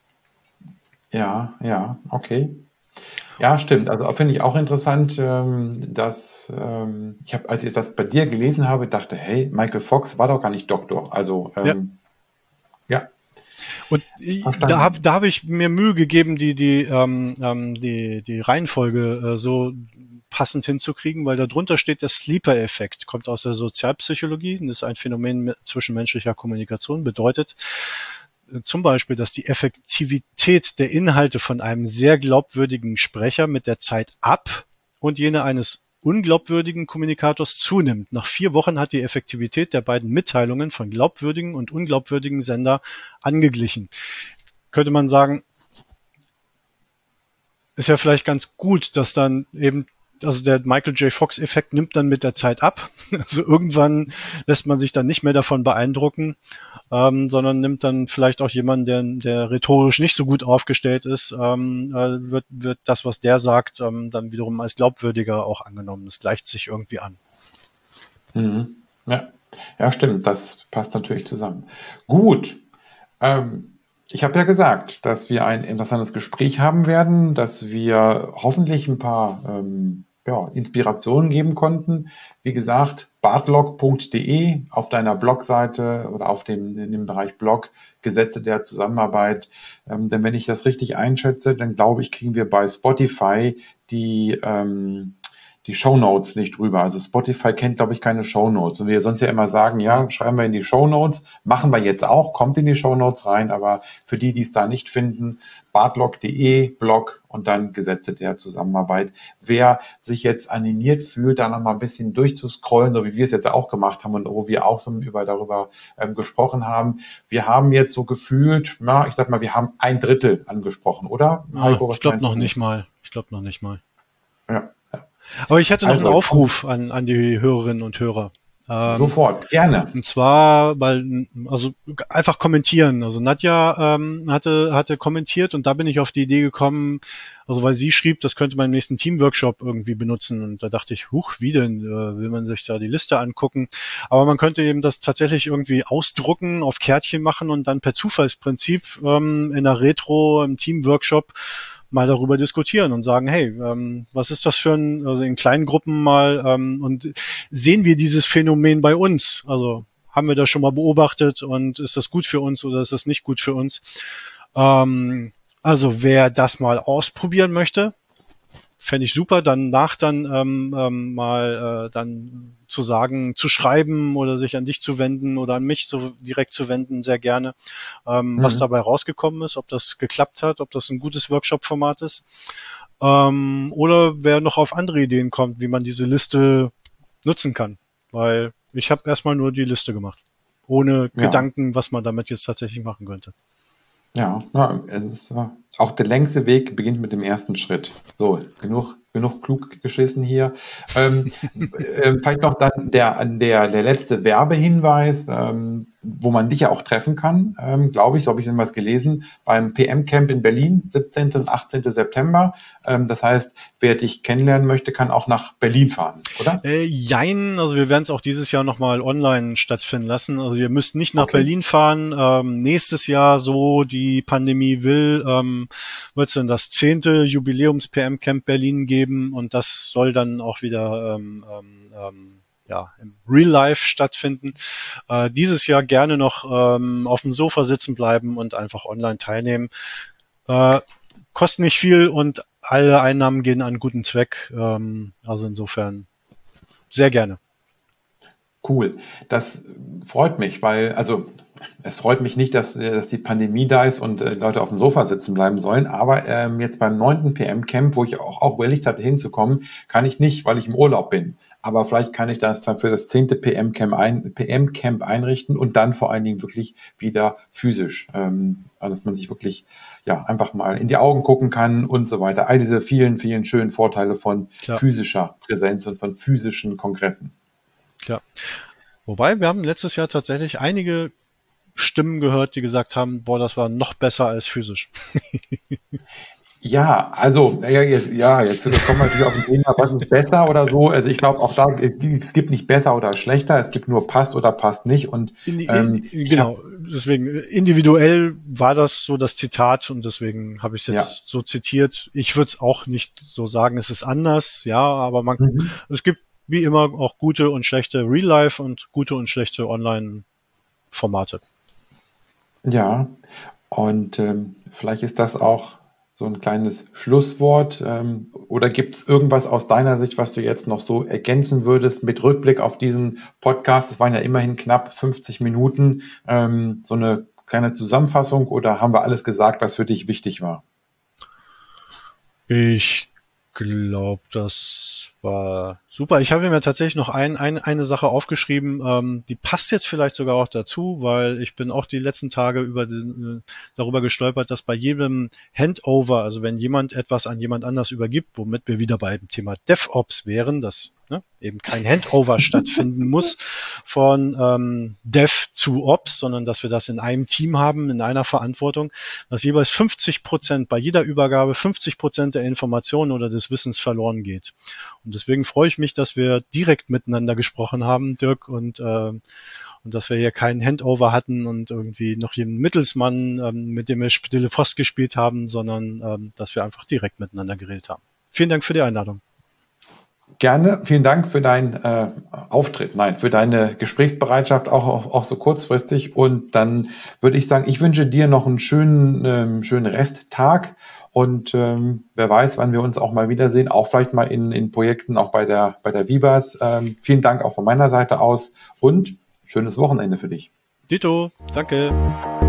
Ja, okay. Ja, stimmt. Also finde ich auch interessant, dass als ich das bei dir gelesen habe, dachte, hey, Michael Fox war doch gar nicht Doktor. Also ja. Und da hab ich mir Mühe gegeben, die Reihenfolge so passend hinzukriegen, weil da drunter steht, der Sleeper-Effekt, kommt aus der Sozialpsychologie und ist ein Phänomen zwischenmenschlicher Kommunikation, bedeutet zum Beispiel, dass die Effektivität der Inhalte von einem sehr glaubwürdigen Sprecher mit der Zeit ab und jene eines unglaubwürdigen Kommunikators zunimmt. Nach 4 Wochen hat die Effektivität der beiden Mitteilungen von glaubwürdigen und unglaubwürdigen Sender angeglichen. Könnte man sagen, ist ja vielleicht ganz gut, dass dann eben, also der Michael J. Fox-Effekt nimmt dann mit der Zeit ab. Also irgendwann lässt man sich dann nicht mehr davon beeindrucken, sondern nimmt dann vielleicht auch jemanden, der rhetorisch nicht so gut aufgestellt ist, wird das, was der sagt, dann wiederum als glaubwürdiger auch angenommen. Das gleicht sich irgendwie an. Mhm. Ja, stimmt. Das passt natürlich zusammen. Gut. Ich habe ja gesagt, dass wir ein interessantes Gespräch haben werden, dass wir hoffentlich ein paar Inspirationen geben konnten. Wie gesagt, bartlog.de auf deiner Blogseite oder in dem Bereich Blog Gesetze der Zusammenarbeit. Denn wenn ich das richtig einschätze, dann glaube ich, kriegen wir bei Spotify die Shownotes nicht rüber. Also Spotify kennt, glaube ich, keine Shownotes. Und wir sonst ja immer sagen, ja, schreiben wir in die Shownotes, machen wir jetzt auch, kommt in die Shownotes rein, aber für die es da nicht finden, bartlog.de, Blog und dann Gesetze der Zusammenarbeit. Wer sich jetzt animiert fühlt, da noch mal ein bisschen durchzuscrollen, so wie wir es jetzt auch gemacht haben und wo wir auch so darüber gesprochen haben. Wir haben jetzt so gefühlt, ich sag mal, wir haben 1/3 angesprochen, oder? Heiko, ich glaube noch nicht mal. Ja. Aber ich hätte noch einen Aufruf an die Hörerinnen und Hörer. Sofort, gerne. Und zwar, also einfach kommentieren. Also Nadja hatte kommentiert und da bin ich auf die Idee gekommen, also weil sie schrieb, das könnte man im nächsten Teamworkshop irgendwie benutzen. Und da dachte ich, wie denn? Will man sich da die Liste angucken? Aber man könnte eben das tatsächlich irgendwie ausdrucken, auf Kärtchen machen und dann per Zufallsprinzip in einer Retro, im Teamworkshop mal darüber diskutieren und sagen, hey, was ist das für also in kleinen Gruppen mal, und sehen wir dieses Phänomen bei uns? Also haben wir das schon mal beobachtet und ist das gut für uns oder ist das nicht gut für uns? Also wer das mal ausprobieren möchte, fände ich super, dann zu sagen, zu schreiben oder sich an dich zu wenden oder an mich so direkt zu wenden, sehr gerne, was dabei rausgekommen ist, ob das geklappt hat, ob das ein gutes Workshop-Format ist, oder wer noch auf andere Ideen kommt, wie man diese Liste nutzen kann, weil ich habe erstmal nur die Liste gemacht, ohne Gedanken, was man damit jetzt tatsächlich machen könnte. Ja, es ist auch der längste Weg beginnt mit dem ersten Schritt. So, genug klug geschissen hier. Vielleicht noch dann der letzte Werbehinweis, wo man dich ja auch treffen kann, glaube ich, so habe ich was gelesen, beim PM-Camp in Berlin, 17. und 18. September. Das heißt, wer dich kennenlernen möchte, kann auch nach Berlin fahren, oder? Jein, also wir werden es auch dieses Jahr nochmal online stattfinden lassen. Also ihr müsst nicht nach Berlin fahren. Nächstes Jahr, so die Pandemie will, wird es dann das 10. Jubiläums-PM-Camp Berlin geben und das soll dann auch wieder im Real Life stattfinden. Dieses Jahr gerne noch auf dem Sofa sitzen bleiben und einfach online teilnehmen. Kostet nicht viel und alle Einnahmen gehen an einen guten Zweck. Also insofern sehr gerne. Cool. Das freut mich, weil, also es freut mich nicht, dass die Pandemie da ist und Leute auf dem Sofa sitzen bleiben sollen, aber jetzt beim 9. PM-Camp, wo ich auch überlegt hatte hinzukommen, kann ich nicht, weil ich im Urlaub bin. Aber vielleicht kann ich das dann für das 10. PM-Camp einrichten und dann vor allen Dingen wirklich wieder physisch, dass man sich wirklich einfach mal in die Augen gucken kann und so weiter. All diese vielen, vielen schönen Vorteile von physischer Präsenz und von physischen Kongressen. Ja. Wobei, wir haben letztes Jahr tatsächlich einige Stimmen gehört, die gesagt haben, das war noch besser als physisch. Ja, also jetzt kommen wir natürlich auf ein Thema, was ist besser oder so. Also ich glaube auch da, es gibt nicht besser oder schlechter, es gibt nur passt oder passt nicht. Und genau, deswegen individuell war das so das Zitat und deswegen habe ich es jetzt so zitiert. Ich würde es auch nicht so sagen, es ist anders, aber es gibt wie immer auch gute und schlechte Real-Life und gute und schlechte Online-Formate. Ja, Und vielleicht ist das auch so ein kleines Schlusswort. Oder gibt es irgendwas aus deiner Sicht, was du jetzt noch so ergänzen würdest mit Rückblick auf diesen Podcast? Es waren ja immerhin knapp 50 Minuten. So eine kleine Zusammenfassung, oder haben wir alles gesagt, was für dich wichtig war? Ich glaube, das war super. Ich habe mir tatsächlich noch eine Sache aufgeschrieben, die passt jetzt vielleicht sogar auch dazu, weil ich bin auch die letzten Tage darüber gestolpert, dass bei jedem Handover, also wenn jemand etwas an jemand anders übergibt, womit wir wieder beim Thema DevOps wären, dass eben kein Handover stattfinden muss von Dev zu Ops, sondern dass wir das in einem Team haben, in einer Verantwortung, dass jeweils 50% bei jeder Übergabe 50% der Informationen oder des Wissens verloren geht. Und deswegen freue ich mich, dass wir direkt miteinander gesprochen haben, Dirk, und dass wir hier keinen Handover hatten und irgendwie noch jeden Mittelsmann, mit dem wir Stille Post gespielt haben, sondern dass wir einfach direkt miteinander geredet haben. Vielen Dank für die Einladung. Gerne, vielen Dank für deinen Auftritt, für deine Gesprächsbereitschaft, auch so kurzfristig. Und dann würde ich sagen, ich wünsche dir noch einen schönen Resttag. Und wer weiß, wann wir uns auch mal wiedersehen, auch vielleicht mal in Projekten, auch bei der Vibas. Vielen Dank auch von meiner Seite aus und schönes Wochenende für dich. Dito, danke.